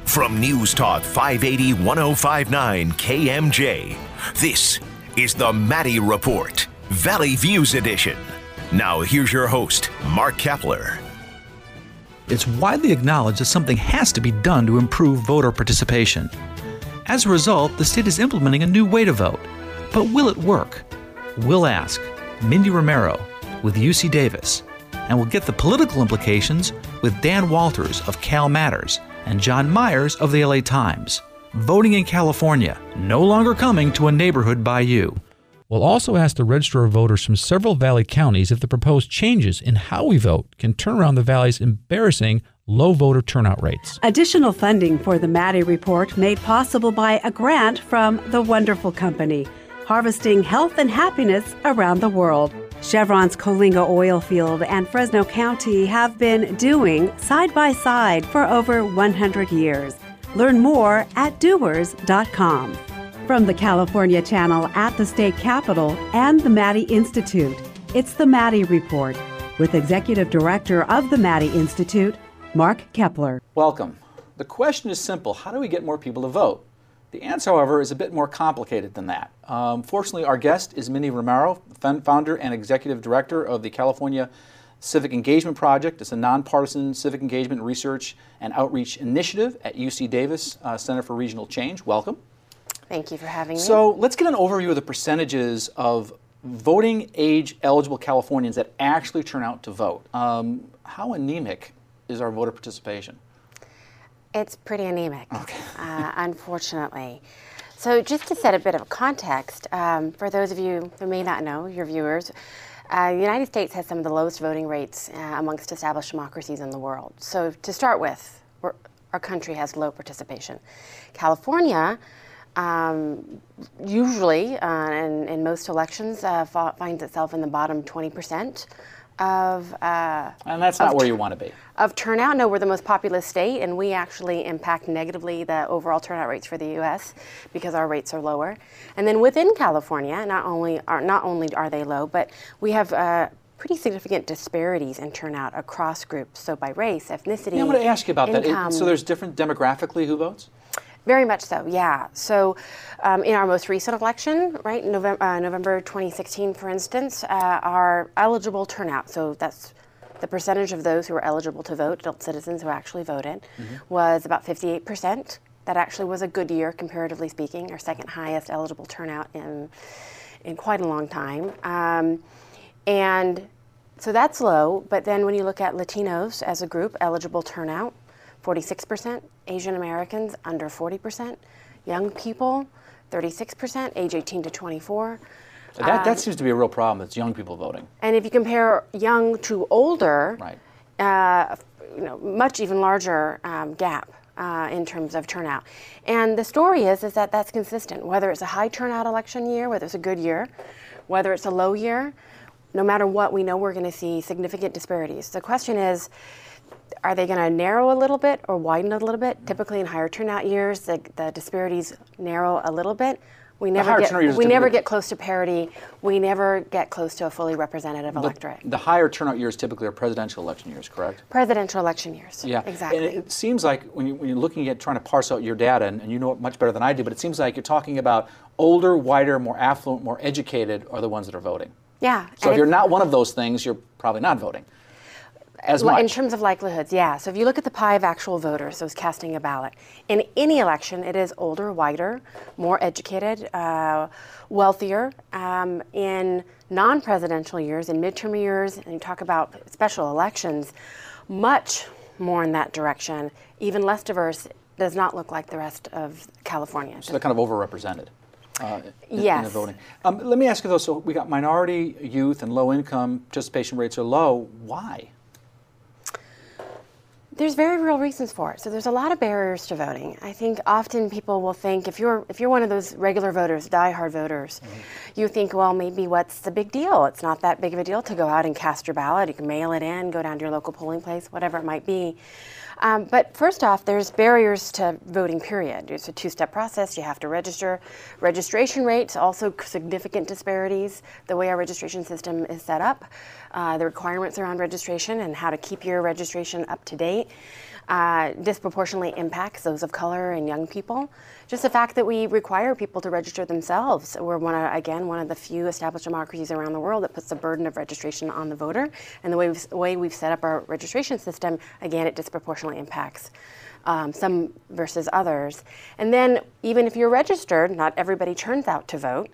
From News Talk 580 1059 KMJ, this is the Maddie Report, Valley Views Edition. Now here's your host, Mark Kepler. It's widely acknowledged that something has to be done to improve voter participation. As a result, the state is implementing a new way to vote. But will it work? We'll ask Mindy Romero with UC Davis, and we'll get the political implications with Dan Walters of Cal Matters and John Myers of the LA Times. Voting in California, no longer coming to a neighborhood by you. We'll also ask the Register of Voters from several Valley counties if the proposed changes in how we vote can turn around the Valley's embarrassing low voter turnout rates. Additional funding for the Maddie Report made possible by a grant from The Wonderful Company, harvesting health and happiness around the world. Chevron's Coalinga oil field and Fresno County have been doing side by side for over 100 years. Learn more at doers.com. From the California Channel at the State Capitol and the Maddie Institute, it's the Maddie Report with Executive Director of the Maddie Institute, Mark Kepler. Welcome. The question is simple. How do we get more people to vote? The answer, however, is a bit more complicated than that. Fortunately, our guest is Mindy Romero, founder and executive director of the California Civic Engagement Project. It's a nonpartisan civic engagement research and outreach initiative at UC Davis Center for Regional Change. Welcome. Thank you for having me. So let's get an overview of the percentages of voting age eligible Californians that actually turn out to vote. How anemic is our voter participation? It's pretty anemic, okay. Unfortunately. So just to set a bit of context, for those of you who may not know, your viewers, the United States has some of the lowest voting rates amongst established democracies in the world. So to start with, our country has low participation. California usually, in most elections, finds itself in the bottom 20% of and that's not where you want to be. Of turnout. No, we're the most populous state, and we actually impact negatively the overall turnout rates for the U.S. because our rates are lower. And then within California, not only are they low, but we have pretty significant disparities in turnout across groups. So by race, ethnicity, yeah, I want to ask you about income. that. So there's different demographically who votes? Very much so, yeah. So in our most recent election, right, November 2016, for instance, our eligible turnout, so that's the percentage of those who are eligible to vote, adult citizens who actually voted, was about 58%. That actually was a good year, comparatively speaking, our second highest eligible turnout in quite a long time. And so that's low, but then when you look at Latinos as a group, eligible turnout, 46%, Asian Americans under 40%, young people 36%, age 18 to 24. That seems to be a real problem. It's young people voting. And if you compare young to older, right. Much even larger gap in terms of turnout. And the story is that that's consistent. Whether it's a high turnout election year, whether it's a good year, whether it's a low year, no matter what, we know we're going to see significant disparities. The question is, are they going to narrow a little bit or widen a little bit? Typically in higher turnout years, the disparities narrow a little bit. We never get close to parity. We never get close to a fully representative electorate. The higher turnout years typically are presidential election years, correct? Presidential election years, yeah. Exactly. And it seems like when you're looking at trying to parse out your data, and you know it much better than I do, but it seems like you're talking about older, whiter, more affluent, more educated are the ones that are voting. Yeah. So if you're not one of those things, you're probably not voting as much. In terms of likelihoods, yeah. So if you look at the pie of actual voters, those casting a ballot, in any election, it is older, whiter, more educated, wealthier. In non-presidential years, in midterm years, and you talk about special elections, much more in that direction. Even less diverse, does not look like the rest of California. So they're kind of overrepresented. Yes. In the voting. Let me ask you though, so we got minority, youth, and low income, participation rates are low. Why? There's very real reasons for it. So there's a lot of barriers to voting. I think often people will think if you're one of those regular voters, diehard voters, you think, well, maybe what's the big deal? It's not that big of a deal to go out and cast your ballot. You can mail it in, go down to your local polling place, whatever it might be. But first off, there's barriers to voting, period. It's a two-step process. You have to register. Registration rates, also significant disparities. The way our registration system is set up, the requirements around registration and how to keep your registration up to date. disproportionately impacts those of color and young people. Just the fact that we require people to register themselves. We're one of the few established democracies around the world that puts the burden of registration on the voter. And the way we've set up our registration system, again, it disproportionately impacts some versus others. And then even if you're registered, not everybody turns out to vote.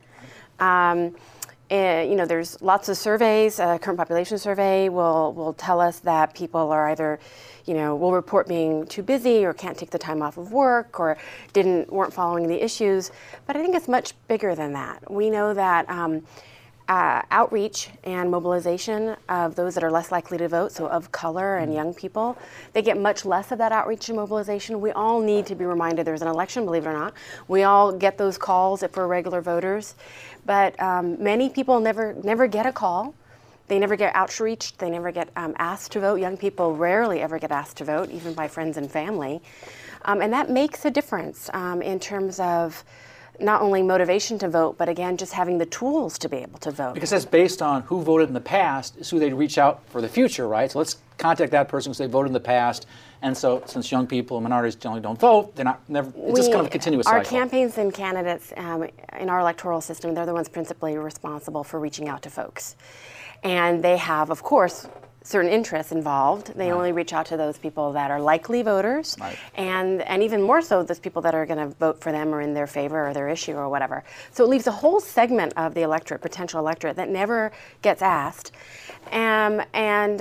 There's lots of surveys. Current population survey will tell us that people are either, will report being too busy or can't take the time off of work or weren't following the issues. But I think it's much bigger than that. We know that outreach and mobilization of those that are less likely to vote, so of color and young people, they get much less of that outreach and mobilization. We all need to be reminded there's an election, believe it or not. We all get those calls if we're regular voters, but many people never get a call. They never get outreach. They never get asked to vote. Young people rarely ever get asked to vote, even by friends and family. And that makes a difference in terms of not only motivation to vote, but again, just having the tools to be able to vote. Because that's based on who voted in the past is who they'd reach out for the future, right? So let's contact that person because they voted in the past. And so since young people and minorities generally don't vote, it's just kind of a continuous cycle. Our campaigns and candidates in our electoral system, they're the ones principally responsible for reaching out to folks. And they have, of course, certain interests involved. They only reach out to those people that are likely voters, and even more so those people that are going to vote for them or in their favor or their issue or whatever. So it leaves a whole segment of the electorate, potential electorate, that never gets asked. And then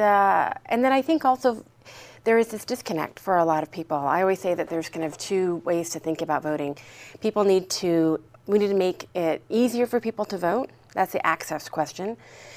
I think also there is this disconnect for a lot of people. I always say that there's kind of two ways to think about voting. We need to make it easier for people to vote. That's the access question.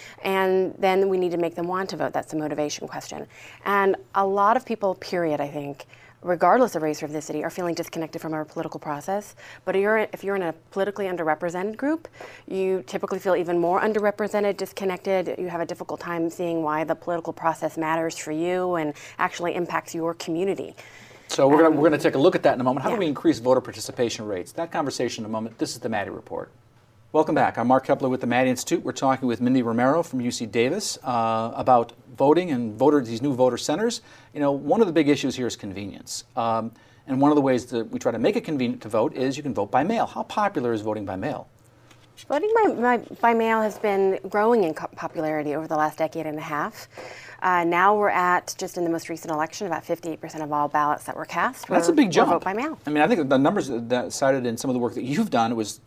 And then we need to make them want to vote. That's the motivation question. And a lot of people, period, I think, regardless of race or ethnicity, are feeling disconnected from our political process. But if you're in a politically underrepresented group, you typically feel even more underrepresented, disconnected. You have a difficult time seeing why the political process matters for you and actually impacts your community. So we're going to take a look at that in a moment. How do we increase voter participation rates? That conversation in a moment. This is the Maddie Report. Welcome back. I'm Mark Kepler with the Maddie Institute. We're talking with Mindy Romero from UC Davis about voting and these new voter centers. One of the big issues here is convenience. And one of the ways that we try to make it convenient to vote is you can vote by mail. How popular is voting by mail? Voting by mail has been growing in popularity over the last decade and a half. Now we're at, just in the most recent election, about 58% of all ballots that were cast That's a big jump. vote by mail. I mean, I think the numbers that cited in some of the work that you've done, it was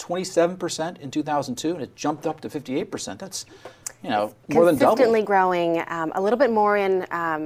27% in 2002, and it jumped up to 58%. That's, more than double. Consistently growing, a little bit more in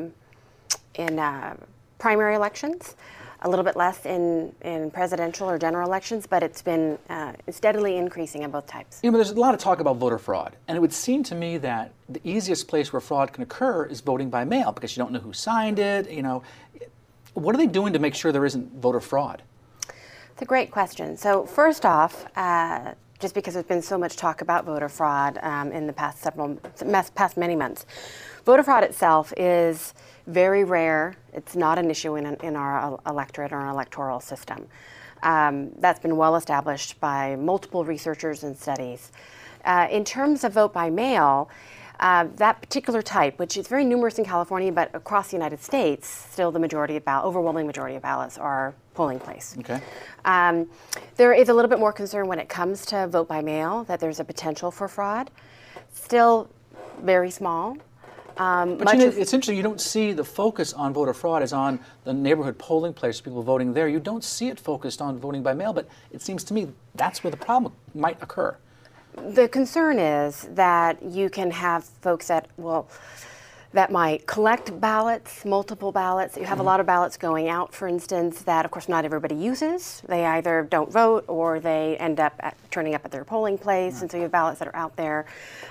primary elections, a little bit less in presidential or general elections, but it's been steadily increasing on both types. There's a lot of talk about voter fraud, and it would seem to me that the easiest place where fraud can occur is voting by mail because you don't know who signed it. What are they doing to make sure there isn't voter fraud? It's a great question. So first off, just because there's been so much talk about voter fraud in the past many months, voter fraud itself is very rare. It's not an issue in our electorate or our electoral system. That's been well established by multiple researchers and studies. In terms of vote by mail, that particular type, which is very numerous in California, but across the United States, still the overwhelming majority of ballots are polling place. Okay. There is a little bit more concern when it comes to vote by mail, that there's a potential for fraud. Still very small. But it's interesting, you don't see the focus on voter fraud as on the neighborhood polling place, people voting there. You don't see it focused on voting by mail, but it seems to me that's where the problem might occur. The concern is that you can have folks that might collect ballots, multiple ballots. You have a lot of ballots going out, for instance, that of course not everybody uses. They either don't vote or they end up turning up at their polling place, and so you have ballots that are out there,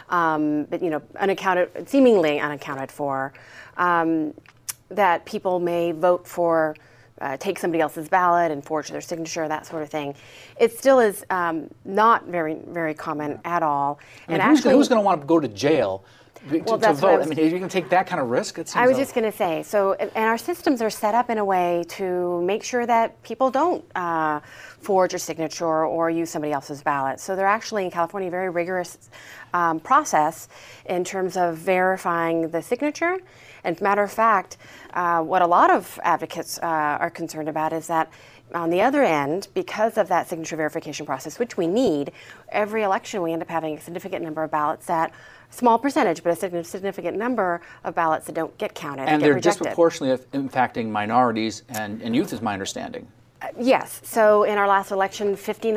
but seemingly unaccounted for, that people may vote for, take somebody else's ballot and forge their signature, that sort of thing. It still is not very, very common at all. Who's going to want to go to jail to vote? Are you going to take that kind of risk? I was just going to say, and our systems are set up in a way to make sure that people don't forge a signature or use somebody else's ballot. So they're actually, in California, a very rigorous process in terms of verifying the signature And matter of fact, what a lot of advocates are concerned about is that on the other end, because of that signature verification process, which we need, every election we end up having a significant number of ballots that, small percentage, but a significant number of ballots that don't get counted and get they're rejected. disproportionately impacting minorities and youth, is my understanding. Yes. So in our last election,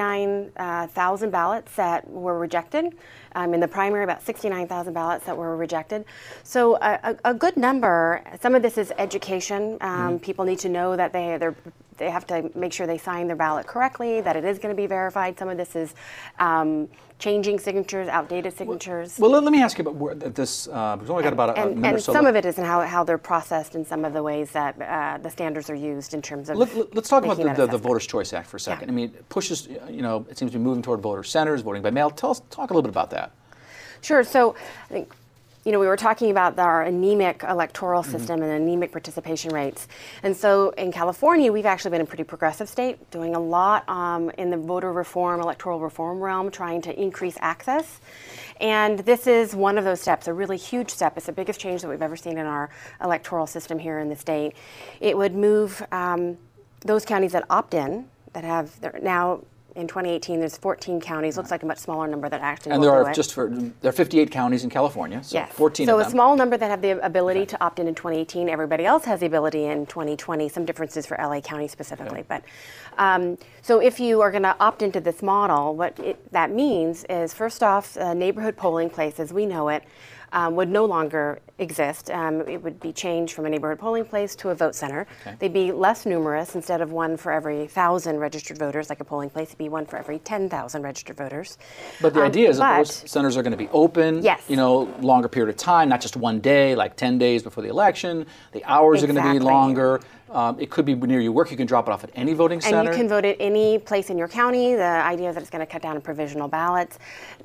59,000 ballots that were rejected. In the primary, about 69,000 ballots that were rejected. So a good number. Some of this is education. People need to know that they have to make sure they sign their ballot correctly, that it is going to be verified. Some of this is changing signatures, outdated signatures. Well, let me ask you about this. We've only got about a minute or so. And some of it is in how they're processed and some of the ways that the standards are used in terms of. Let's talk about the Voters' Choice Act for a second. Yeah. I mean, it pushes, it seems to be moving toward voter centers, voting by mail. Talk a little bit about that. Sure. So I think, we were talking about our anemic electoral system and anemic participation rates. And so in California, we've actually been a pretty progressive state, doing a lot in the voter reform, electoral reform realm, trying to increase access. And this is one of those steps, a really huge step. It's the biggest change that we've ever seen in our electoral system here in the state. It would move those counties that opt in, they're now, in 2018, there's 14 counties. Looks like a much smaller number that actually will do it. And there are 58 counties in California, so yes. 14 so of them. So a small number that have the ability to opt in 2018. Everybody else has the ability in 2020. Some differences for LA County specifically. Okay. But so if you are going to opt into this model, what that means is, first off, neighborhood polling place as we know it would no longer exist. It would be changed from a neighborhood polling place to a vote center. Okay. They'd be less numerous. Instead of one for every 1,000 registered voters, like a polling place, it'd be one for every 10,000 registered voters. But the idea is that those centers are going to be open, yes. Longer period of time, not just one day, like 10 days before the election. The hours are going to be longer. It could be near your work. You can drop it off at any voting center. And you can vote at any place in your county. The idea is that it's going to cut down on provisional ballots.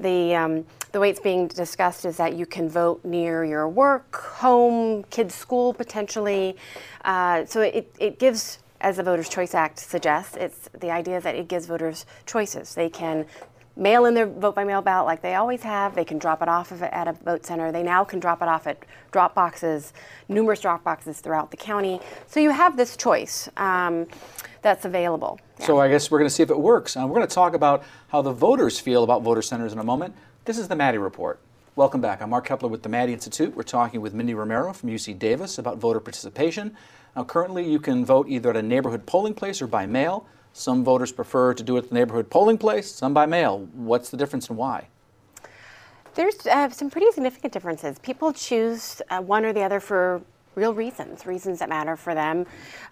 The way it's being discussed is that you can vote near your work, home, kids' school potentially. So it gives, as the Voters' Choice Act suggests, the idea is that it gives voters choices. They can mail in their vote by mail ballot like they always have. They can drop it off at a vote center. They now can drop it off at drop boxes, numerous drop boxes throughout the county. So you have this choice that's available. Yeah. So I guess we're going to see if it works. We're going to talk about how the voters feel about voter centers in a moment. This is the Maddie Report. Welcome back. I'm Mark Kepler with the Maddie Institute. We're talking with Mindy Romero from UC Davis about voter participation. Now, currently, you can vote either at a neighborhood polling place or by mail. Some voters prefer to do it at the neighborhood polling place, some by mail. What's the difference and why? There's some pretty significant differences. People choose one or the other for real reasons that matter for them.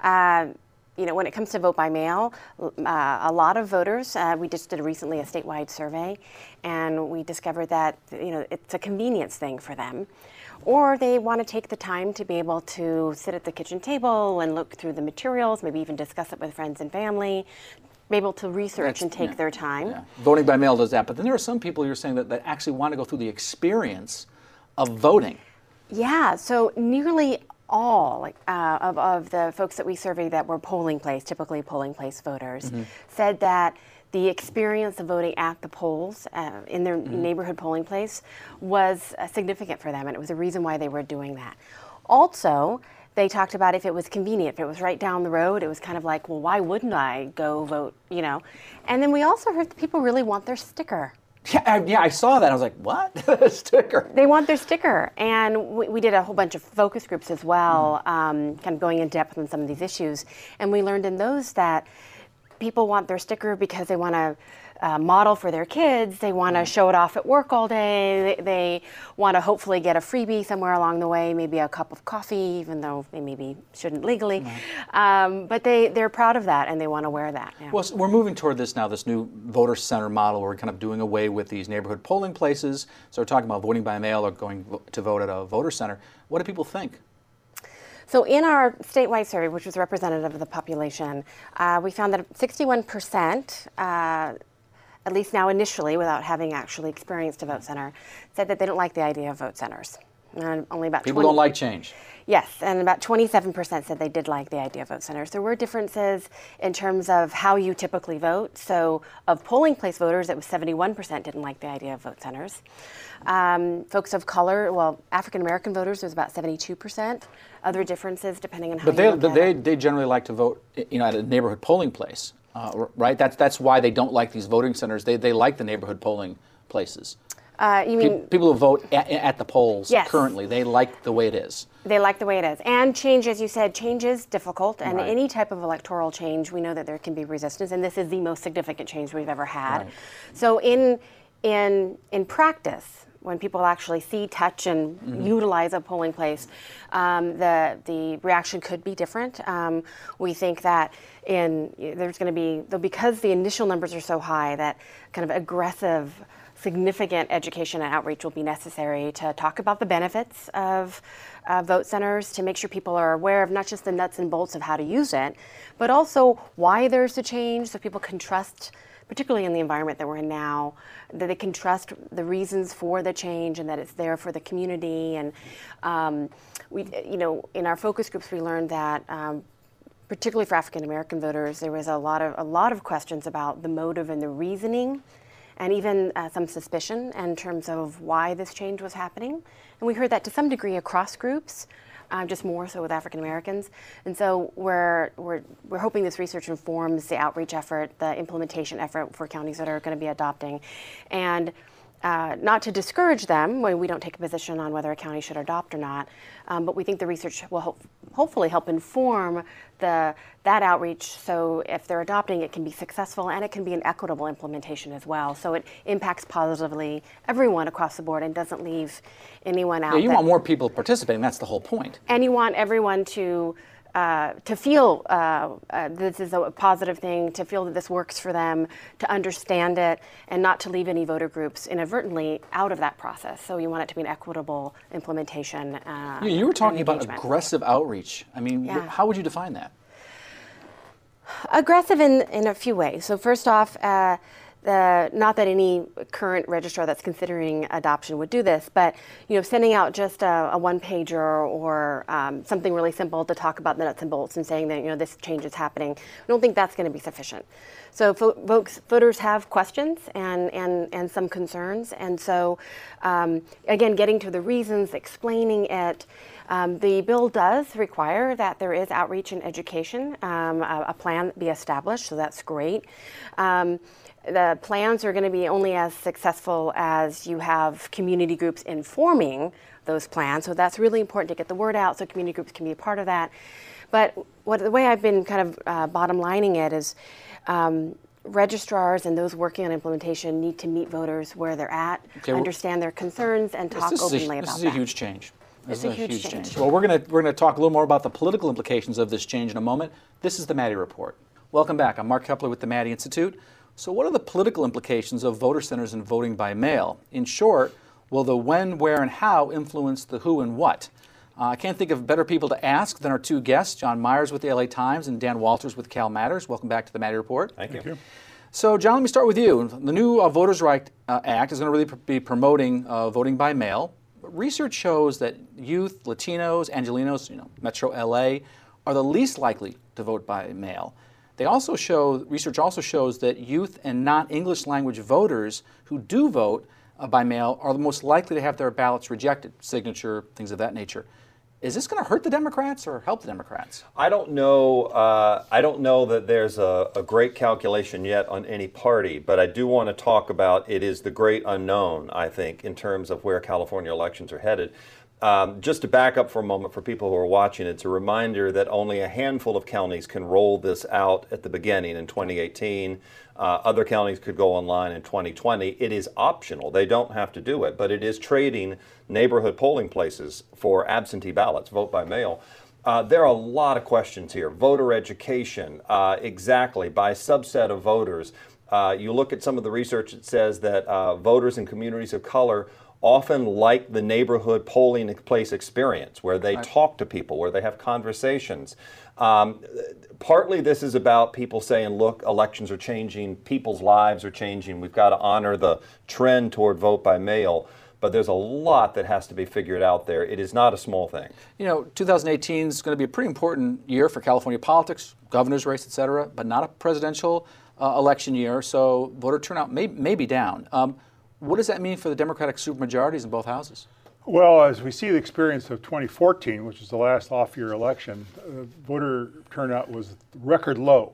When it comes to vote by mail, a lot of voters, we just did recently a statewide survey, and we discovered that it's a convenience thing for them. Or they want to take the time to be able to sit at the kitchen table and look through the materials, maybe even discuss it with friends and family, be able to research and take their time. Yeah. Voting by mail does that, but then there are some people you're saying that actually want to go through the experience of voting. Yeah, so nearly all of the folks that we surveyed that were typically polling place voters, said that the experience of voting at the polls in their neighborhood polling place was significant for them, and it was a reason why they were doing that. Also, they talked about if it was convenient, if it was right down the road, it was kind of like, well, why wouldn't I go vote, And then we also heard that people really want their sticker. Yeah, I saw that. I was like, what? Sticker. They want their sticker. And we did a whole bunch of focus groups as well, kind of going in depth on some of these issues. And we learned in those that people want their sticker because they want to model for their kids. They want to show it off at work all day. They want to hopefully get a freebie somewhere along the way, maybe a cup of coffee, even though they maybe shouldn't legally. But they're proud of that, and they want to wear that. Yeah. Well, so we're moving toward this new voter center model where we're kind of doing away with these neighborhood polling places. So we're talking about voting by mail or going to vote at a voter center. What do people think? So in our statewide survey, which was representative of the population, we found that 61%, at least now initially, without having actually experienced a vote center, said that they don't like the idea of vote centers. And only about People don't like change. Yes, and about 27% said they did like the idea of vote centers. There were differences in terms of how you typically vote. So of polling place voters, it was 71% didn't like the idea of vote centers. Folks of color, well, African American voters was about 72%. Other differences depending on how you look at it. They generally like to vote, at a neighborhood polling place, right? That's why they don't like these voting centers. They like the neighborhood polling places. You mean people who vote at the polls Yes. currently, they like the way it is. They like the way it is. And change, as you said, change is difficult. And Right. any type of electoral change, we know that there can be resistance. And this is the most significant change we've ever had. Right. So in practice, when people actually see, touch, and utilize a polling place, the reaction could be different. We think that there's going to be, because the initial numbers are so high, that kind of aggressive, significant education and outreach will be necessary to talk about the benefits of vote centers, to make sure people are aware of not just the nuts and bolts of how to use it, but also why there's a change, so people can trust, particularly in the environment that we're in now, that they can trust the reasons for the change and that it's there for the community. And in our focus groups, we learned that particularly for African American voters, there was a lot of questions about the motive and the reasoning, and even some suspicion in terms of why this change was happening. And we heard that to some degree across groups, just more so with African Americans. And so we're hoping this research informs the outreach effort, the implementation effort for counties that are going to be adopting. And not to discourage them when we don't take a position on whether a county should adopt or not, but we think the research will hopefully help inform that outreach, so if they're adopting, it can be successful and it can be an equitable implementation as well. So it impacts positively everyone across the board and doesn't leave anyone out. Yeah, you want more people participating. That's the whole point. And you want everyone to feel this is a positive thing, to feel that this works for them, to understand it, and not to leave any voter groups inadvertently out of that process. So you want it to be an equitable implementation. You were talking about engagement. aggressive outreach. I mean, Yeah. how would you define that? Aggressive in a few ways. So first off, not that any current registrar that's considering adoption would do this, but sending out just a one-pager or something really simple to talk about the nuts and bolts and saying that this change is happening, I don't think that's going to be sufficient. So voters have questions and some concerns, and so again, getting to the reasons, explaining it. The bill does require that there is outreach and education, a plan be established, so that's great. The plans are going to be only as successful as you have community groups informing those plans, so that's really important to get the word out so community groups can be a part of that. But the way I've been kind of bottom lining it is registrars and those working on implementation need to meet voters where they're at, understand their concerns, and talk openly about that. This is a huge change. It's a huge change. Well, we're going to talk a little more about the political implications of this change in a moment. This is the Maddie Report. Welcome back. I'm Mark Kepler with the Maddie Institute. So what are the political implications of voter centers and voting by mail? In short, will the when, where, and how influence the who and what? I can't think of better people to ask than our two guests, John Myers with the LA Times and Dan Walters with Cal Matters. Welcome back to the Maddie Report. Thank you. So, John, let me start with you. The new Voters' Right Act is going to really be promoting voting by mail. But research shows that youth, Latinos, Angelenos, Metro LA, are the least likely to vote by mail. Research also shows that youth and non-English language voters who do vote by mail are the most likely to have their ballots rejected, signature, things of that nature. Is this going to hurt the Democrats or help the Democrats? I don't know. I don't know that there's a great calculation yet on any party, but I do want to talk about it is the great unknown, I think, in terms of where California elections are headed. Just to back up for a moment for people who are watching, it's a reminder that only a handful of counties can roll this out at the beginning in 2018. Other counties could go online in 2020. It is optional. They don't have to do it, but it is trading neighborhood polling places for absentee ballots, vote by mail. There are a lot of questions here. Voter education, exactly, by subset of voters. You look at some of the research that says that voters in communities of color often like the neighborhood polling place experience where they talk to people, where they have conversations. Partly this is about people saying, look, elections are changing, people's lives are changing, we've got to honor the trend toward vote by mail. but there's a lot that has to be figured out there. It is not a small thing. 2018 is going to be a pretty important year for California politics, governor's race, et cetera, but not a presidential election year, so voter turnout may be down. What does that mean for the Democratic supermajorities in both houses? Well, as we see the experience of 2014, which was the last off-year election, voter turnout was record low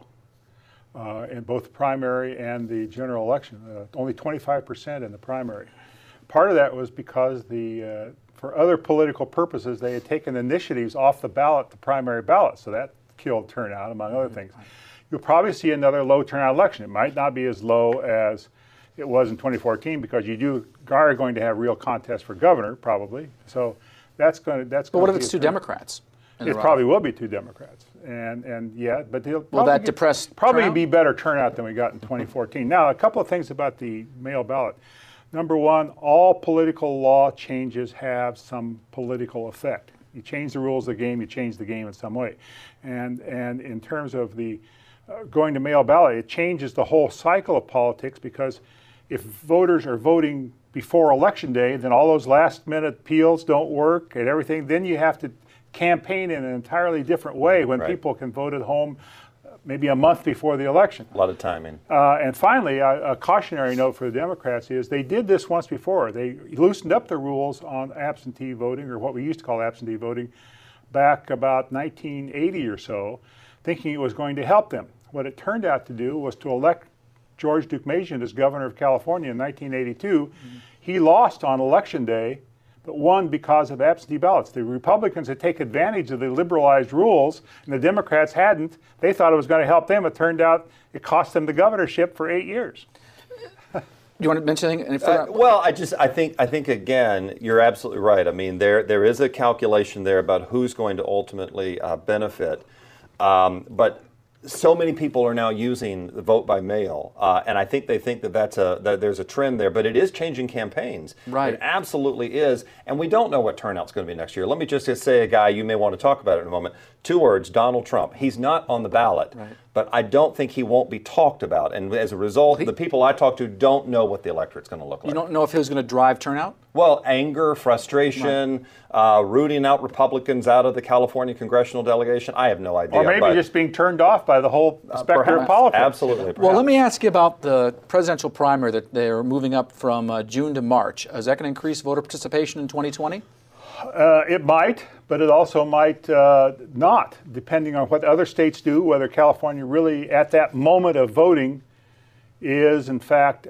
in both the primary and the general election, only 25% in the primary. Part of that was because for other political purposes, they had taken initiatives off the ballot, the primary ballot, so that killed turnout, among other things. You'll probably see another low turnout election. It might not be as low as it was in 2014 because you are going to have real contests for governor, probably. So that's going to. But what if it's two Democrats? It probably will be two Democrats, and yeah, but they'll will that depress probably turnout? Be better turnout than we got in 2014. Now, a couple of things about the mail ballot. Number one, all political law changes have some political effect. You change the rules of the game, you change the game in some way, and in terms of the going to mail ballot, it changes the whole cycle of politics because if voters are voting before Election Day, then all those last-minute appeals don't work and everything. Then you have to campaign in an entirely different way when people can vote at home maybe a month before the election. A lot of timing. And finally, a cautionary note for the Democrats is they did this once before. They loosened up the rules on absentee voting, or what we used to call absentee voting, back about 1980 or so, thinking it was going to help them. What it turned out to do was to elect George Deukmejian as governor of California in 1982. He lost on Election Day, but won because of absentee ballots. The Republicans had taken advantage of the liberalized rules, and the Democrats hadn't. They thought it was going to help them. It turned out it cost them the governorship for 8 years. You want to mention anything further? Well, I think again, you're absolutely right. I mean, there is a calculation there about who's going to ultimately benefit, but so many people are now using the vote by mail, and I think they think that there's a trend there, but it is changing campaigns. Right. It absolutely is, and we don't know what turnout's going to be next year. Let me just say a guy you may want to talk about it in a moment. 2 words, Donald Trump. He's not on the ballot, but I don't think he won't be talked about, and as a result, the people I talk to don't know what the electorate's going to look like. You don't know if he was going to drive turnout? Well, anger, frustration, rooting out Republicans out of the California congressional delegation. I have no idea. Or maybe just being turned off by the whole specter of politics. Absolutely. Perhaps. Well, let me ask you about the presidential primary that they're moving up from June to March. Is that going to increase voter participation in 2020? It might, but it also might not, depending on what other states do, whether California really, at that moment of voting, is in fact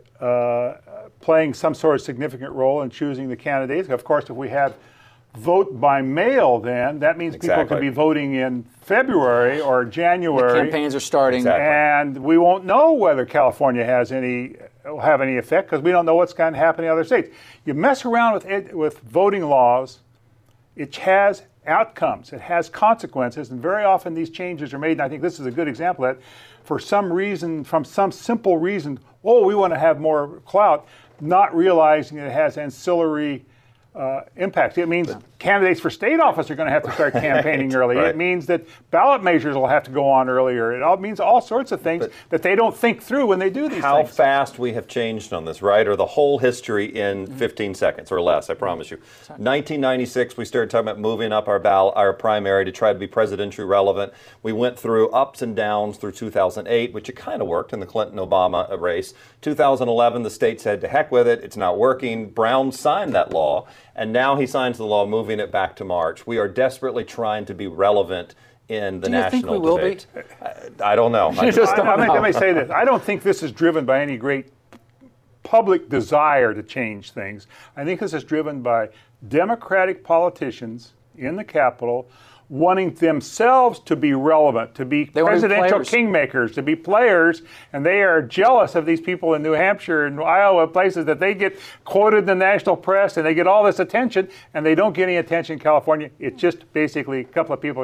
playing some sort of significant role in choosing the candidates. Of course, if we have vote by mail, then that means people could be voting in February or January. The campaigns are starting. Exactly. And we won't know whether California will have any effect because we don't know what's going to happen in other states. You mess around with voting laws, it has outcomes, it has consequences, and very often these changes are made, and I think this is a good example of that, for some reason, from some simple reason, we want to have more clout, not realizing it has ancillary impacts. It means candidates for state office are going to have to start campaigning early. It means that ballot measures will have to go on earlier. It all means all sorts of things that they don't think through when they do these things. How fast we have changed on this, right? Or the whole history in 15 seconds or less, I promise you. 1996, we started talking about moving up our primary to try to be presidentially relevant. We went through ups and downs through 2008, which it kind of worked in the Clinton-Obama race. 2011, the state said, to heck with it, it's not working. Brown signed that law, and now he signs the law moving it back to March. We are desperately trying to be relevant in the national debate. Do you think we will be? I don't know. Let me say this. I don't think this is driven by any great public desire to change things. I think this is driven by Democratic politicians in the Capitol wanting themselves to be relevant, to be presidential kingmakers, to be players, and they are jealous of these people in New Hampshire and Iowa, places that they get quoted in the national press and they get all this attention, and they don't get any attention in California. It's just basically a couple of people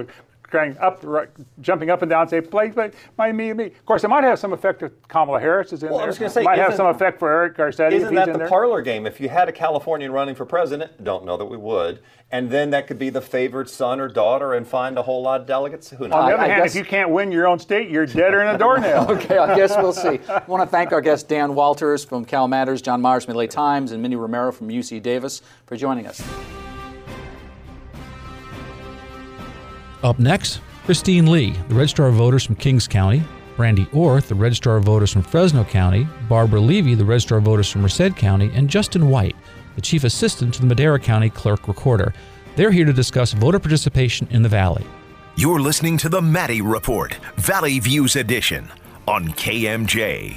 jumping up and down and say, play, me. Of course, it might have some effect if Kamala Harris is in there. I was going to say, it might have some effect for Eric Garcetti if he's in there. Isn't that the parlor game? If you had a Californian running for president, don't know that we would, and then that could be the favored son or daughter and find a whole lot of delegates. Who knows? On the other hand, if you can't win your own state, you're deader than a doornail. Okay, I guess we'll see. I want to thank our guests Dan Walters from Cal Matters, John Myers from the LA Times, and Minnie Romero from UC Davis for joining us. Up next, Christine Lee, the Registrar of Voters from Kings County, Brandy Orth, the Registrar of Voters from Fresno County, Barbara Levy, the Registrar of Voters from Merced County, and Justin White, the Chief Assistant to the Madera County Clerk Recorder. They're here to discuss voter participation in the Valley. You're listening to the Maddie Report, Valley Views Edition on KMJ.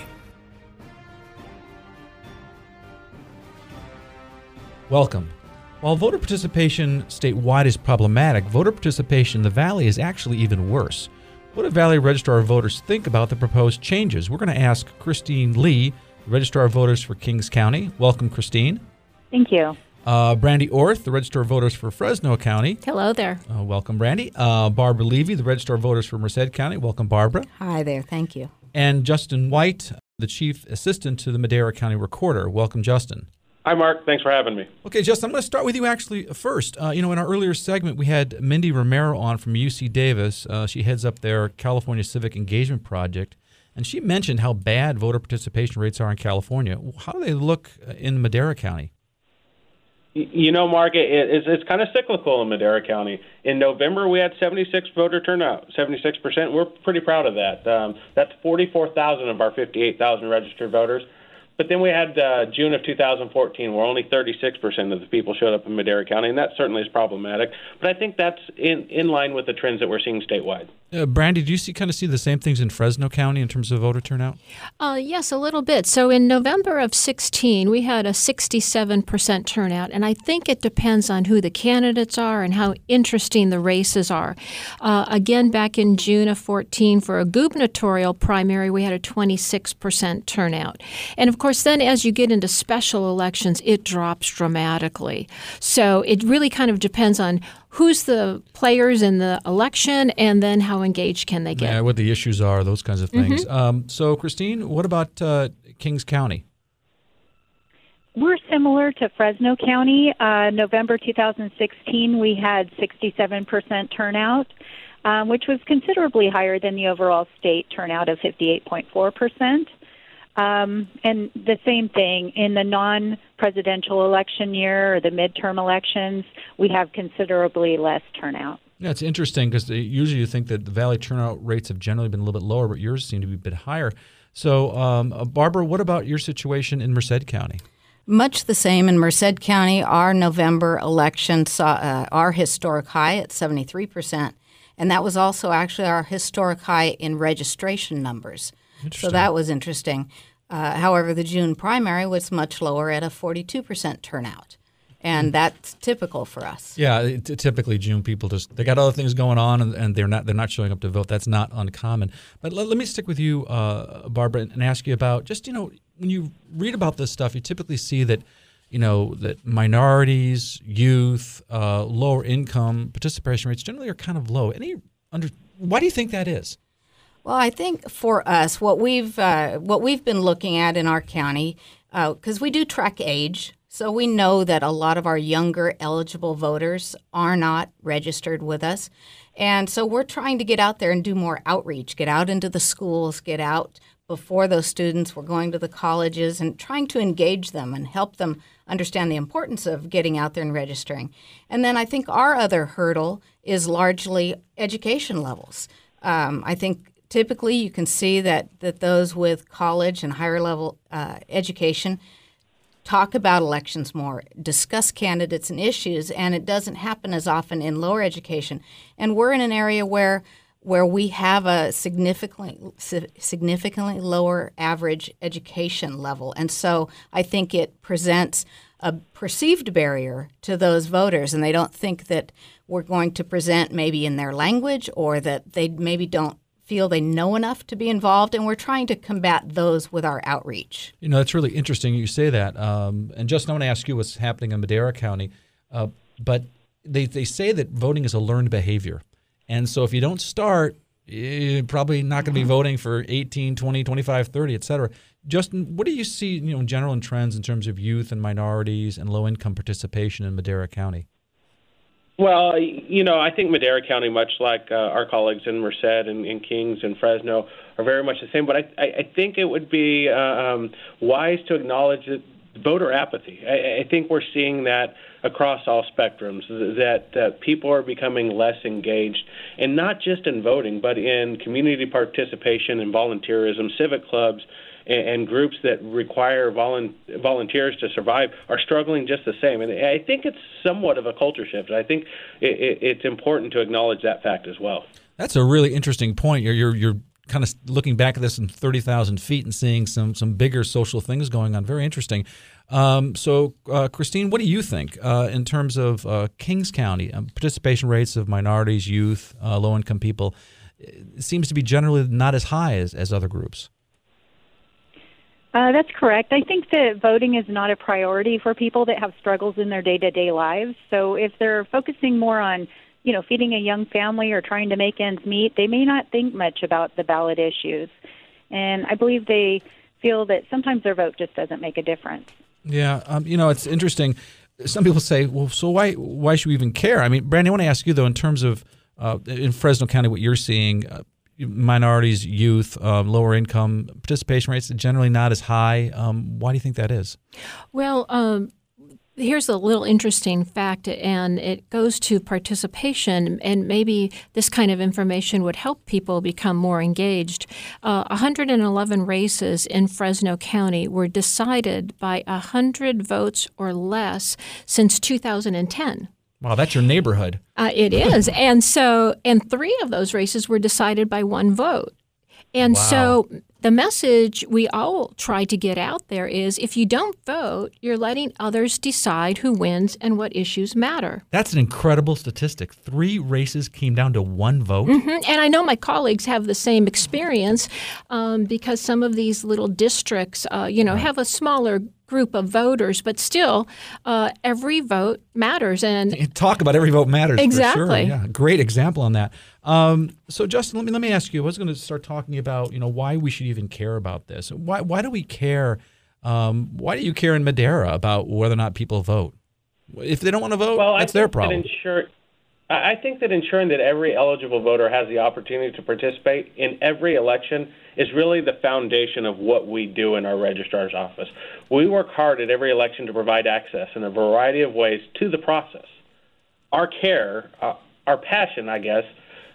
Welcome. While voter participation statewide is problematic, voter participation in the Valley is actually even worse. What do Valley Registrar of Voters think about the proposed changes? We're going to ask Christine Lee, the Registrar of Voters for Kings County. Welcome, Christine. Thank you. Brandy Orth, the Registrar of Voters for Fresno County. Hello there. Welcome, Brandy. Barbara Levy, the Registrar of Voters for Merced County. Welcome, Barbara. Hi there. Thank you. And Justin White, the Chief Assistant to the Madera County Recorder. Welcome, Justin. Hi, Mark. Thanks for having me. Okay, Justin, I'm going to start with you actually first. In our earlier segment, we had Mindy Romero on from UC Davis. She heads up their California Civic Engagement Project, and she mentioned how bad voter participation rates are in California. How do they look in Madera County? Mark, it's kind of cyclical in Madera County. In November, we had 76 voter turnout, 76%. We're pretty proud of that. That's 44,000 of our 58,000 registered voters. But then we had June of 2014, where only 36% of the people showed up in Madera County, and that certainly is problematic. But I think that's in line with the trends that we're seeing statewide. Brandy, do you see the same things in Fresno County in terms of voter turnout? Yes, a little bit. So in November of 16, we had a 67% turnout, and I think it depends on who the candidates are and how interesting the races are. Again, back in June of 14, for a gubernatorial primary, we had a 26% turnout. And of course, then as you get into special elections, it drops dramatically. So it really kind of depends on who's the players in the election and then how engaged can they get. Yeah, what the issues are, those kinds of things. So, Christine, what about Kings County? We're similar to Fresno County. November 2016, we had 67% turnout, which was considerably higher than the overall state turnout of 58.4%. And the same thing in the non-presidential election year or the midterm elections, we have considerably less turnout. Yeah, it's interesting because usually you think that the Valley turnout rates have generally been a little bit lower, but yours seem to be a bit higher. So, Barbara, what about your situation in Merced County? Much the same in Merced County. Our November election saw our historic high at 73%, and that was also actually our historic high in registration numbers. So that was interesting. However, the June primary was much lower at a 42% turnout, and that's typical for us. Yeah, typically June people they got other things going on, and they're not showing up to vote. That's not uncommon. But let me stick with you, Barbara, and ask you about just when you read about this stuff, you typically see that that minorities, youth, lower income participation rates generally are kind of low. Why do you think that is? Well, I think for us, what we've been looking at in our county, because we do track age, so we know that a lot of our younger eligible voters are not registered with us. And so we're trying to get out there and do more outreach, get out into the schools, get out before those students. We're going to the colleges and trying to engage them and help them understand the importance of getting out there and registering. And then I think our other hurdle is largely education levels. I think typically you can see that those with college and higher level education talk about elections more, discuss candidates and issues, and it doesn't happen as often in lower education. And we're in an area where we have a significantly lower average education level. And so I think it presents a perceived barrier to those voters, and they don't think that we're going to present maybe in their language or that they maybe don't feel they know enough to be involved, and we're trying to combat those with our outreach. It's really interesting you say that. And Justin, I want to ask you what's happening in Madera County. But they say that voting is a learned behavior. And so if you don't start, you're probably not going to be voting for 18, 20, 25, 30, et cetera. Justin, what do you see, in general in trends in terms of youth and minorities and low-income participation in Madera County? Well, I think Madera County, much like our colleagues in Merced and Kings and Fresno, are very much the same. But I think it would be wise to acknowledge that voter apathy. I think we're seeing that across all spectrums, that people are becoming less engaged, and not just in voting, but in community participation and volunteerism. Civic clubs and groups that require volunteers to survive are struggling just the same. And I think it's somewhat of a culture shift. I think it's important to acknowledge that fact as well. That's a really interesting point. You're kind of looking back at this from 30,000 feet and seeing some bigger social things going on. Very interesting. So, Christine, what do you think in terms of Kings County participation rates of minorities, youth, low-income people? It seems to be generally not as high as other groups. That's correct. I think that voting is not a priority for people that have struggles in their day-to-day lives. So if they're focusing more on, feeding a young family or trying to make ends meet, they may not think much about the ballot issues. And I believe they feel that sometimes their vote just doesn't make a difference. Yeah, it's interesting. Some people say, well, so why should we even care? I mean, Brandy, I want to ask you, though, in terms of in Fresno County, what you're seeing, minorities, youth, lower income, participation rates are generally not as high. Why do you think that is? Well, here's a little interesting fact, and it goes to participation, and maybe this kind of information would help people become more engaged. 111 races in Fresno County were decided by 100 votes or less since 2010. Wow, that's your neighborhood. It is. And 3 of those races were decided by 1 vote. And so the message we all try to get out there is if you don't vote, you're letting others decide who wins and what issues matter. That's an incredible statistic. 3 races came down to 1 vote. Mm-hmm. And I know my colleagues have the same experience because some of these little districts, have a smaller group of voters, but still, every vote matters. And talk about every vote matters. Exactly. For sure. Yeah, great example on that. So, Justin, let me ask you. I was going to start talking about why we should even care about this. Why do we care? Why do you care in Madera about whether or not people vote? If they don't want to vote, that's their problem. I think that ensuring that every eligible voter has the opportunity to participate in every election is really the foundation of what we do in our registrar's office. We work hard at every election to provide access in a variety of ways to the process. Our care, our passion, I guess,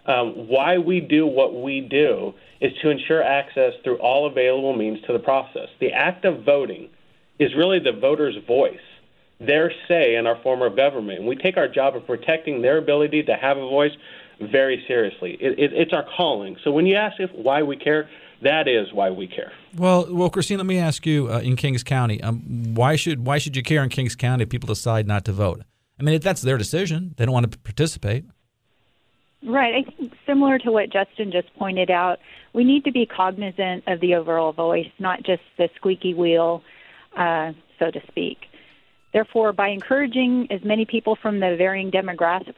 why we do what we do is to ensure access through all available means to the process. The act of voting is really the voter's voice, their say in our form of government. And we take our job of protecting their ability to have a voice very seriously. It's our calling. So when you ask why we care, that is why we care. Well, Christine, let me ask you, in Kings County, why should you care in Kings County if people decide not to vote? I mean, that's their decision. They don't want to participate. Right. I think similar to what Justin just pointed out, we need to be cognizant of the overall voice, not just the squeaky wheel, so to speak. Therefore, by encouraging as many people from the varying demographics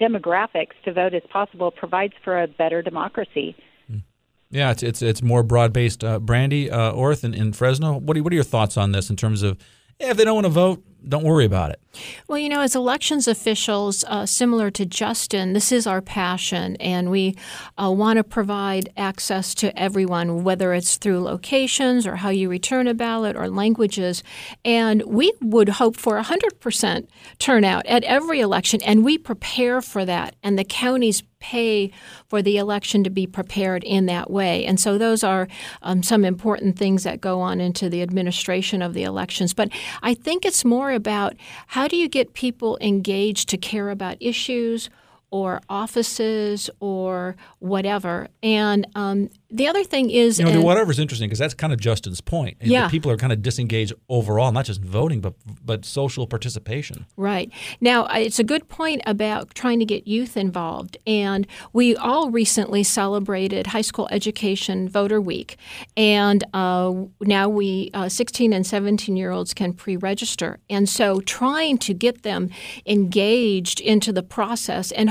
to vote as possible provides for a better democracy. Yeah, it's more broad-based. Brandy Orth in Fresno, what are your thoughts on this in terms of if they don't want to vote, don't worry about it? Well, as elections officials, similar to Justin, this is our passion, and we want to provide access to everyone, whether it's through locations or how you return a ballot or languages. And we would hope for 100% turnout at every election, and we prepare for that, and the counties pay for the election to be prepared in that way. And so those are some important things that go on into the administration of the elections. But I think it's more about how do you get people engaged to care about issues or offices or whatever. And the other thing is... the whatever is interesting because that's kind of Justin's point. Yeah. People are kind of disengaged overall, not just voting, but social participation. Right. Now, it's a good point about trying to get youth involved. And we all recently celebrated High School Education Voter Week. And now 16 and 17-year-olds can pre-register. And so trying to get them engaged into the process and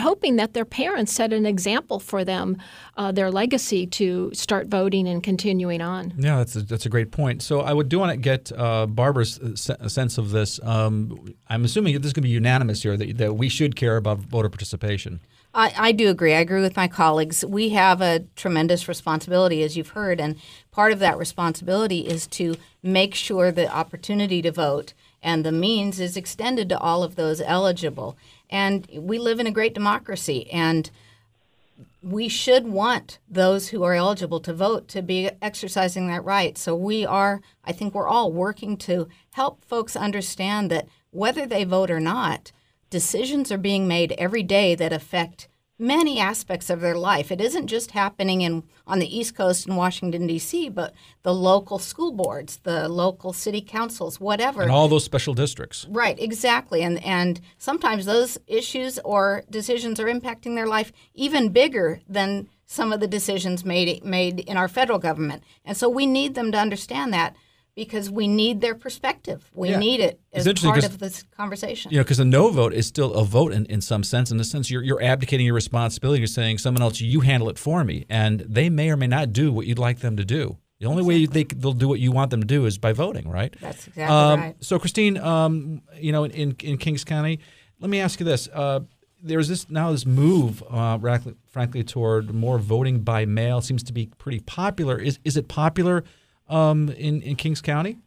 hoping that their parents set an example for them, their legacy to start voting and continuing on. Yeah, that's a great point. So I do want to get Barbara's sense of this. I'm assuming this is going to be unanimous here that we should care about voter participation. I do agree. I agree with my colleagues. We have a tremendous responsibility, as you've heard, and part of that responsibility is to make sure the opportunity to vote and the means is extended to all of those eligible. And we live in a great democracy, and we should want those who are eligible to vote to be exercising that right. So I think we're all working to help folks understand that whether they vote or not, decisions are being made every day that affect many aspects of their life. It isn't just happening on the East Coast in Washington, D.C., but the local school boards, the local city councils, whatever. And all those special districts. Right, exactly. And sometimes those issues or decisions are impacting their life even bigger than some of the decisions made in our federal government. And so we need them to understand that, because we need their perspective. We need it as part of this conversation. You know, because a no vote is still a vote in some sense. In the sense you're abdicating your responsibility. You're saying someone else, you handle it for me. And they may or may not do what you'd like them to do. The only way they'll do what you want them to do is by voting, right? That's exactly right. So, Christine, in Kings County, let me ask you this. There's this move, frankly, toward more voting by mail. Seems to be pretty popular. Is it popular in Kings County?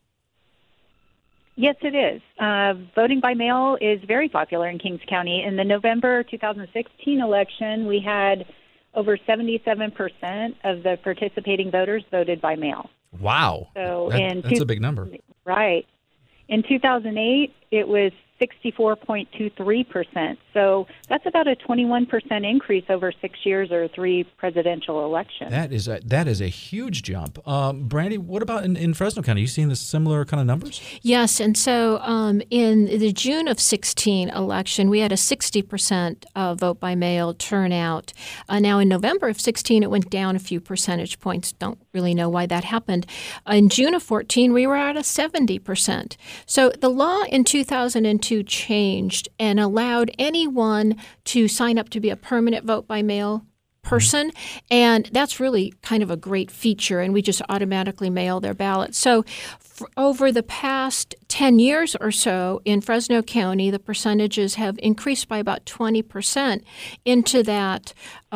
Yes, it is. Voting by mail is very popular in Kings County. In the November 2016 election, we had over 77% of the participating voters voted by mail. Wow. So that's a big number. Right. In 2008, it was 64.23%. So that's about a 21% increase over 6 years or 3 presidential elections. That is a huge jump. Brandy, what about in Fresno County? Are you seeing the similar kind of numbers? Yes, and so in the June of 16 election, we had a 60% vote by mail turnout. Now in November of 16, it went down a few percentage points. Don't really know why that happened. In June of 14, we were at a 70%. So the law in 2002 changed and allowed anyone to sign up to be a permanent vote by mail person, and that's really kind of a great feature, and we just automatically mail their ballot. So over the past 10 years or so in Fresno County, the percentages have increased by about 20% into that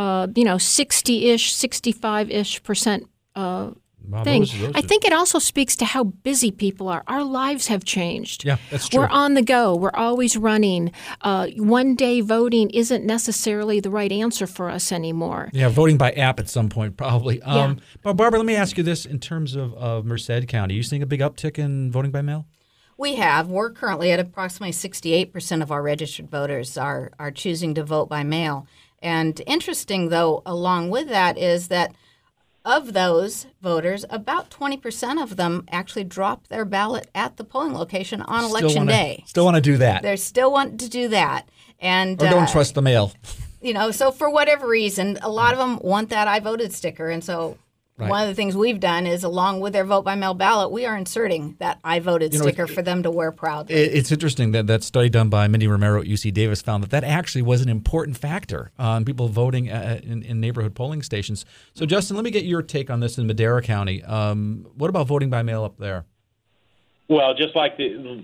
60-ish, 65-ish percent thing. I think it also speaks to how busy people are. Our lives have changed. Yeah, that's true. We're on the go. We're always running. One day voting isn't necessarily the right answer for us anymore. Yeah, voting by app at some point probably. Yeah. But Barbara, let me ask you this in terms of Merced County. Are you seeing a big uptick in voting by mail? We have. We're currently at approximately 68% of our registered voters are choosing to vote by mail. And interesting, though, along with that is that of those voters, about 20% of them actually drop their ballot at the polling location on election day. Still want to do that. They still want to do that. And or don't trust the mail. So for whatever reason, a lot of them want that I voted sticker. And so one of the things we've done is, along with their vote by mail ballot, we are inserting that I voted sticker for them to wear proudly. It's interesting that study done by Mindy Romero at UC Davis found that actually was an important factor on people voting in neighborhood polling stations. So, Justin, let me get your take on this in Madera County. What about voting by mail up there? Well, just like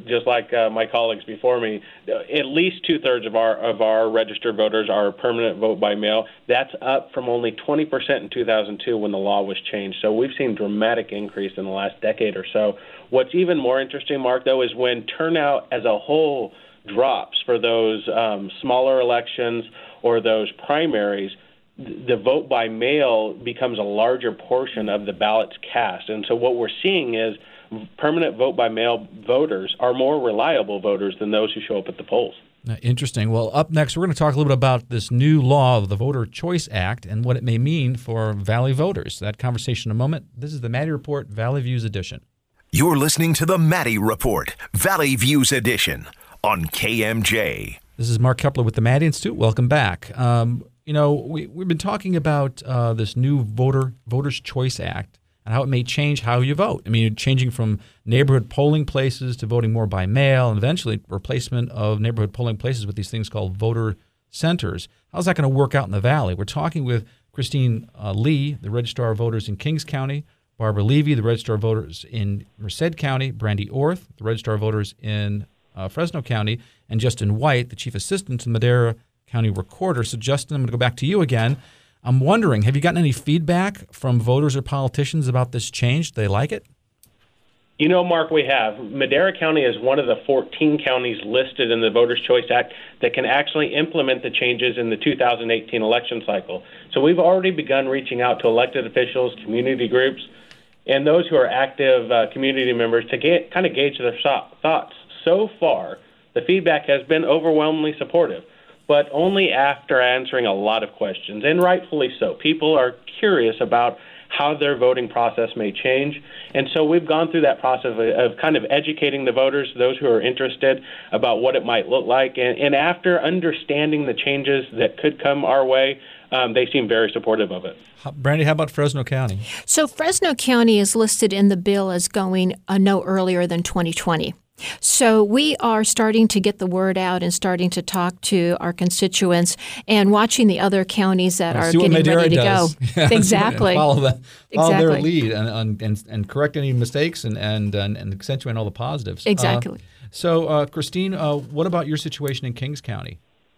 my colleagues before me, at least 2/3 of our registered voters are permanent vote by mail. That's up from only 20% in 2002 when the law was changed. So we've seen dramatic increase in the last decade or so. What's even more interesting, Mark, though, is when turnout as a whole drops for those smaller elections or those primaries, the vote by mail becomes a larger portion of the ballots cast. And so what we're seeing is permanent vote by mail voters are more reliable voters than those who show up at the polls. Interesting. Well, up next, we're going to talk a little bit about this new law of the Voter Choice Act and what it may mean for Valley voters. That conversation in a moment. This is the Maddie Report, Valley Views Edition. You're listening to the Maddie Report, Valley Views Edition on KMJ. This is Mark Kepler with the Maddie Institute. Welcome back. We've been talking about this new Voters Choice Act and how it may change how you vote. I mean, changing from neighborhood polling places to voting more by mail, and eventually replacement of neighborhood polling places with these things called voter centers. How's that going to work out in the Valley? We're talking with Christine Lee, the Registrar of Voters in Kings County, Barbara Levy, the Registrar of Voters in Merced County, Brandy Orth, the Registrar of Voters in Fresno County, and Justin White, the Chief Assistant to the Madera County Recorder. So, Justin, I'm going to go back to you again. I'm wondering, have you gotten any feedback from voters or politicians about this change? Do they like it? You know, Mark, we have. Madera County is one of the 14 counties listed in the Voters' Choice Act that can actually implement the changes in the 2018 election cycle. So we've already begun reaching out to elected officials, community groups, and those who are active community members to kind of gauge their thoughts. So far, the feedback has been overwhelmingly supportive, but only after answering a lot of questions, and rightfully so. People are curious about how their voting process may change. And so we've gone through that process of kind of educating the voters, those who are interested, about what it might look like. And after understanding the changes that could come our way, they seem very supportive of it. Brandy, how about Fresno County? So Fresno County is listed in the bill as going no earlier than 2020. So we are starting to get the word out and starting to talk to our constituents and watching the other counties that are getting ready to go. Yeah, exactly. Follow their lead and correct any mistakes and accentuate all the positives. Exactly. So, Christine, what about your situation in Kings County?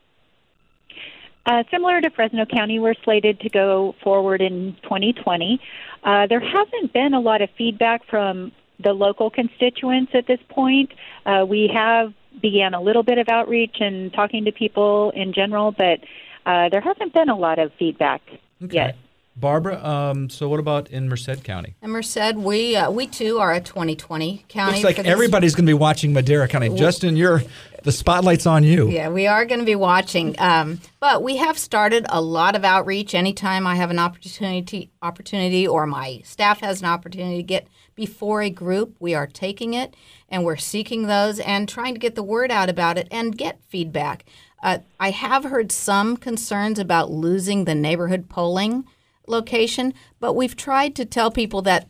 Similar to Fresno County, we're slated to go forward in 2020. There hasn't been a lot of feedback from the local constituents at this point. We have began a little bit of outreach and talking to people in general, but there hasn't been a lot of feedback yet. Barbara, so what about in Merced County? In Merced, we too are a 2020 county. Looks like everybody's going to be watching Madera County. Justin, the spotlight's on you. Yeah, we are going to be watching. But we have started a lot of outreach. Anytime I have an opportunity or my staff has an opportunity to get before a group, we are taking it and we're seeking those and trying to get the word out about it and get feedback. I have heard some concerns about losing the neighborhood polling location, but we've tried to tell people that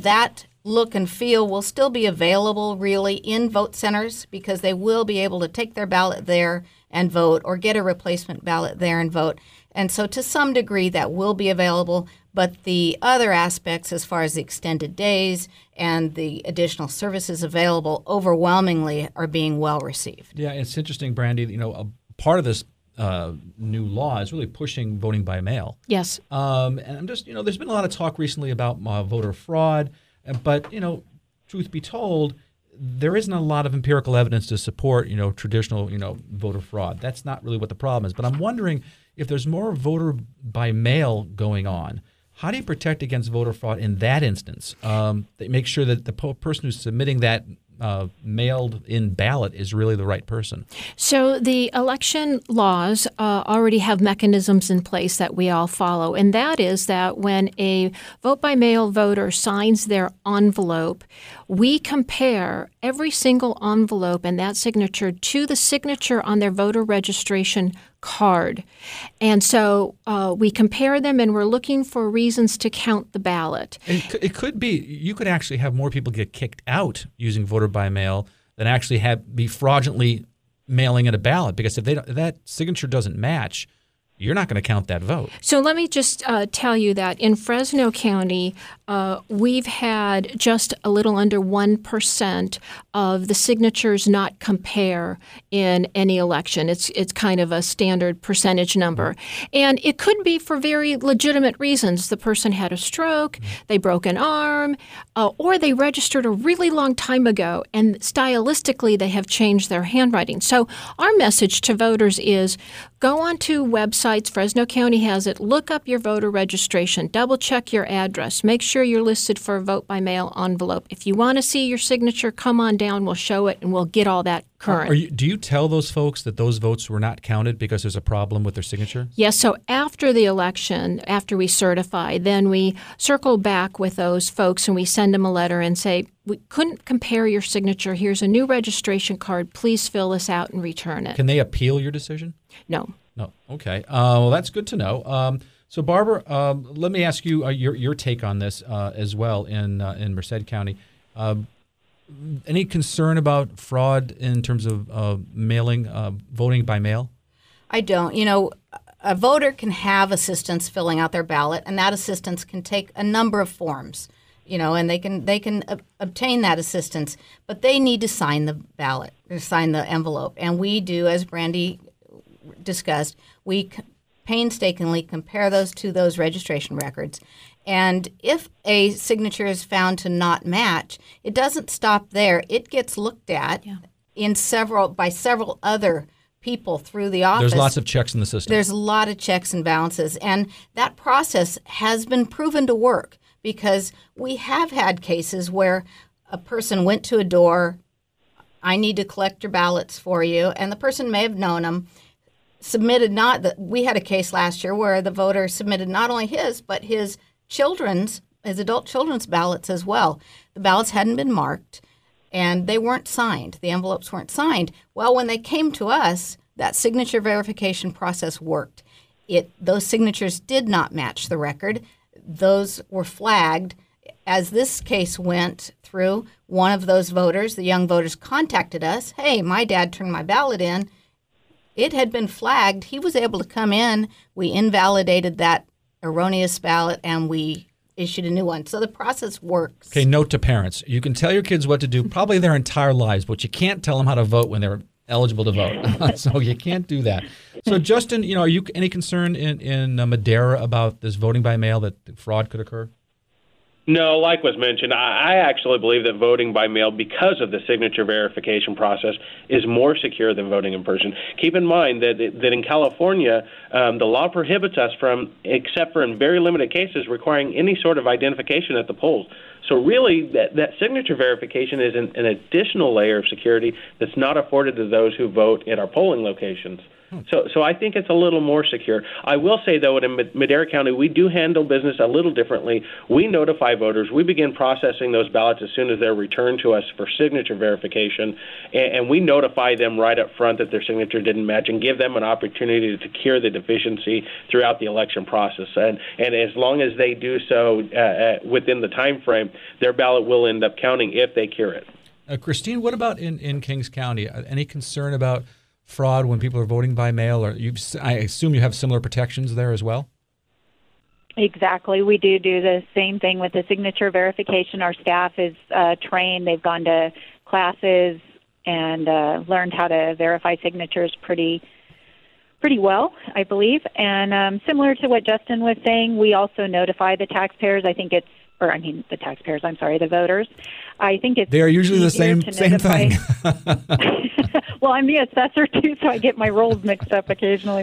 look and feel will still be available really in vote centers because they will be able to take their ballot there and vote or get a replacement ballot there and vote. And so to some degree that will be available, but the other aspects as far as the extended days and the additional services available overwhelmingly are being well received. Yeah, it's interesting, Brandy, a part of this new law is really pushing voting by mail. Yes. And I'm just, there's been a lot of talk recently about voter fraud, but, truth be told, there isn't a lot of empirical evidence to support, traditional, voter fraud. That's not really what the problem is. But I'm wondering if there's more voter by mail going on. How do you protect against voter fraud in that instance? Make sure that the person who's submitting that mailed-in ballot is really the right person. So the election laws already have mechanisms in place that we all follow, and that is that when a vote-by-mail voter signs their envelope, we compare every single envelope and that signature to the signature on their voter registration card. And so we compare them, and we're looking for reasons to count the ballot. It could be you could actually have more people get kicked out using voter by mail than actually be fraudulently mailing in a ballot, because if that signature doesn't match, you're not going to count that vote. So let me just tell you that in Fresno County, we've had just a little under 1% of the signatures not compare in any election. It's kind of a standard percentage number. And it could be for very legitimate reasons. The person had a stroke, they broke an arm, or they registered a really long time ago, and stylistically they have changed their handwriting. So our message to voters is go onto websites. Fresno County has it. Look up your voter registration. Double check your address. Make sure you're listed for a vote-by-mail envelope. If you want to see your signature, come on down. We'll show it, and we'll get all that current. Do you tell those folks that those votes were not counted because there's a problem with their signature? Yes. So after the election, after we certify, then we circle back with those folks and we send them a letter and say, we couldn't compare your signature. Here's a new registration card. Please fill this out and return it. Can they appeal your decision? No. No. Okay. Well, that's good to know. So, Barbara, let me ask you your take on this as well in Merced County. Any concern about fraud in terms of voting by mail? I don't. You know, a voter can have assistance filling out their ballot, and that assistance can take a number of forms. You know, and they can obtain that assistance, but they need to sign the ballot or sign the envelope. And we do, as Brandy discussed, we painstakingly compare those to those registration records. And if a signature is found to not match, it doesn't stop there. It gets looked at by several other people through the office. There's lots of checks in the system. There's a lot of checks and balances, and that process has been proven to work. Because we have had cases where a person went to a door, I need to collect your ballots for you, and the person may have known them, submitted we had a case last year where the voter submitted not only his, but his adult children's ballots as well. The ballots hadn't been marked, and they weren't signed. The envelopes weren't signed. Well, when they came to us, that signature verification process worked. Those signatures did not match the record. Those were flagged. As this case went through, one of those voters, the young voters, contacted us. Hey, my dad turned my ballot in. It had been flagged. He was able to come in. We invalidated that erroneous ballot, and we issued a new one. So the process works. Okay, note to parents. You can tell your kids what to do probably their entire lives, but you can't tell them how to vote when they're eligible to vote. So you can't do that. So Justin, are you any concern in Madera about this voting by mail, that fraud could occur? No, like was mentioned, I actually believe that voting by mail, because of the signature verification process, is more secure than voting in person. Keep in mind that in California, the law prohibits us from, except for in very limited cases, requiring any sort of identification at the polls. So really, that signature verification is an additional layer of security that's not afforded to those who vote at our polling locations. So I think it's a little more secure. I will say, though, in Madera County, we do handle business a little differently. We notify voters. We begin processing those ballots as soon as they're returned to us for signature verification, and we notify them right up front that their signature didn't match and give them an opportunity to cure the deficiency throughout the election process. And as long as they do so within the time frame, their ballot will end up counting if they cure it. Christine, what about in Kings County? Any concern about fraud when people are voting by mail? Or I assume you have similar protections there as well? Exactly. We do the same thing with the signature verification. Our staff is trained. They've gone to classes and learned how to verify signatures pretty well, I believe. And similar to what Justin was saying, we also notify the taxpayers. The voters. I think it's they are usually the same thing. Well, I'm the assessor too, so I get my roles mixed up occasionally.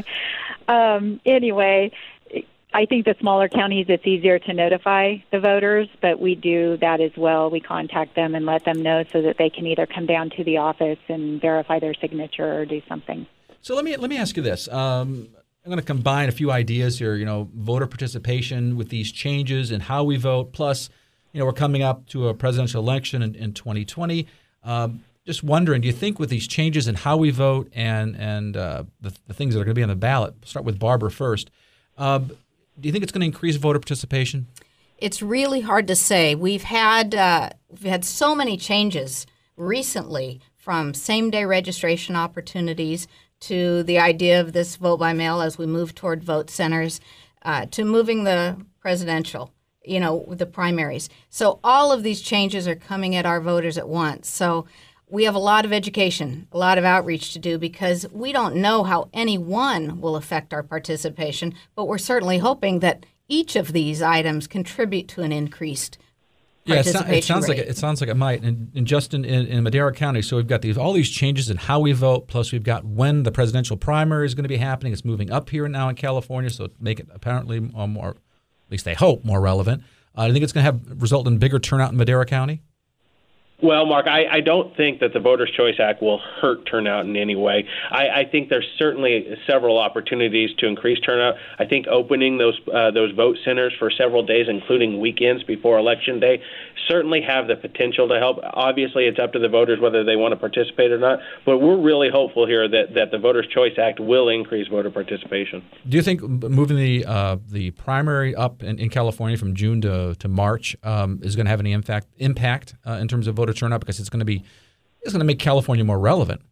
Anyway, I think the smaller counties, it's easier to notify the voters, but we do that as well. We contact them and let them know so that they can either come down to the office and verify their signature or do something. So let me ask you this. I'm going to combine a few ideas here, voter participation with these changes and how we vote. Plus, we're coming up to a presidential election in 2020. Just wondering, do you think with these changes in how we vote and the things that are going to be on the ballot, we'll start with Barbara first, do you think it's going to increase voter participation? It's really hard to say. We've had so many changes recently, from same-day registration opportunities to the idea of this vote by mail as we move toward vote centers, to moving the presidential, the primaries. So all of these changes are coming at our voters at once. So we have a lot of education, a lot of outreach to do, because we don't know how any one will affect our participation, but we're certainly hoping that each of these items contribute to an increased participation rate. It sounds like it might. And Justin, in Madera County, so we've got all these changes in how we vote, plus we've got when the presidential primary is going to be happening. It's moving up here now in California, so make it apparently more, at least they hope, more relevant. I think it's going to result in bigger turnout in Madera County? Well, Mark, I don't think that the Voters' Choice Act will hurt turnout in any way. I think there's certainly several opportunities to increase turnout. I think opening those vote centers for several days, including weekends before Election Day, certainly have the potential to help. Obviously, it's up to the voters whether they want to participate or not, but we're really hopeful here that the Voters' Choice Act will increase voter participation. Do you think moving the primary up in California from June to March is going to have any impact in terms of voter turnout, because it's going to make California more relevant?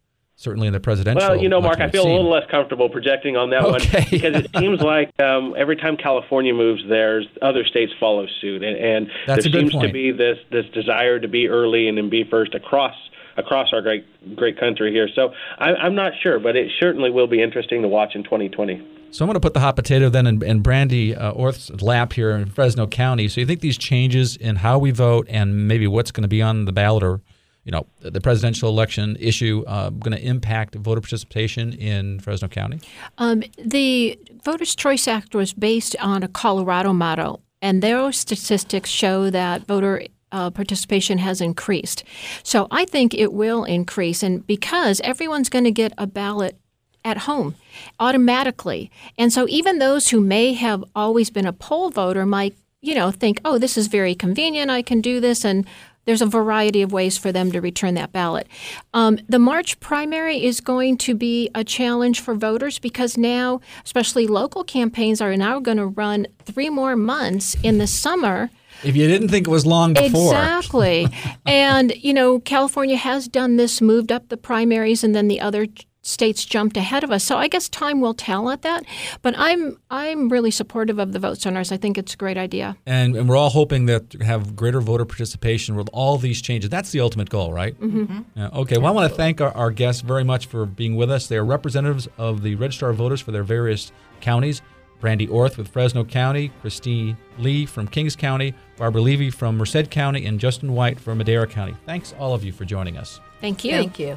certainly in the presidential. Well, Mark, I feel scene. a little less comfortable projecting on that one because it seems like every time California moves theirs, other states follow suit, and there seems to be this desire to be early and then be first across our great country here. So I'm not sure, but it certainly will be interesting to watch in 2020. So I'm going to put the hot potato then in Brandy Orth's lap here in Fresno County. So you think these changes in how we vote and maybe what's going to be on the ballot or the presidential election issue going to impact voter participation in Fresno County? The Voters' Choice Act was based on a Colorado model, and their statistics show that voter participation has increased. So I think it will increase, and because everyone's going to get a ballot at home automatically. And so even those who may have always been a poll voter might, think, oh, this is very convenient, I can do this, and there's a variety of ways for them to return that ballot. The March primary is going to be a challenge for voters because now, especially local campaigns, are now going to run 3 more months in the summer. If you didn't think it was long before. Exactly. And, California has done this, moved up the primaries, and then the other states jumped ahead of us. So I guess time will tell at that. But I'm really supportive of the vote centers. I think it's a great idea. And we're all hoping that to have greater voter participation with all these changes. That's the ultimate goal, right? Mm-hmm. Yeah, okay. Well, I want to thank our guests very much for being with us. They are representatives of the Registrar of Voters for their various counties. Brandy Orth with Fresno County, Christine Lee from Kings County, Barbara Levy from Merced County, and Justin White from Madera County. Thanks all of you for joining us. Thank you. Thank you.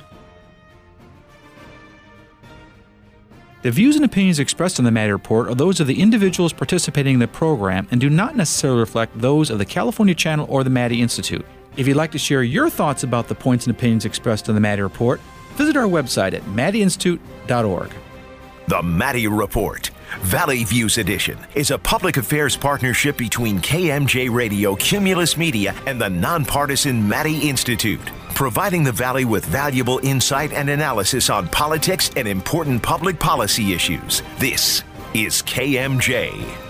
The views and opinions expressed in the Maddie Report are those of the individuals participating in the program and do not necessarily reflect those of the California Channel or the Maddie Institute. If you'd like to share your thoughts about the points and opinions expressed in the Maddie Report, visit our website at maddieinstitute.org. The Maddie Report, Valley Views Edition, is a public affairs partnership between KMJ Radio, Cumulus Media, and the nonpartisan Maddie Institute, providing the Valley with valuable insight and analysis on politics and important public policy issues. This is KMJ.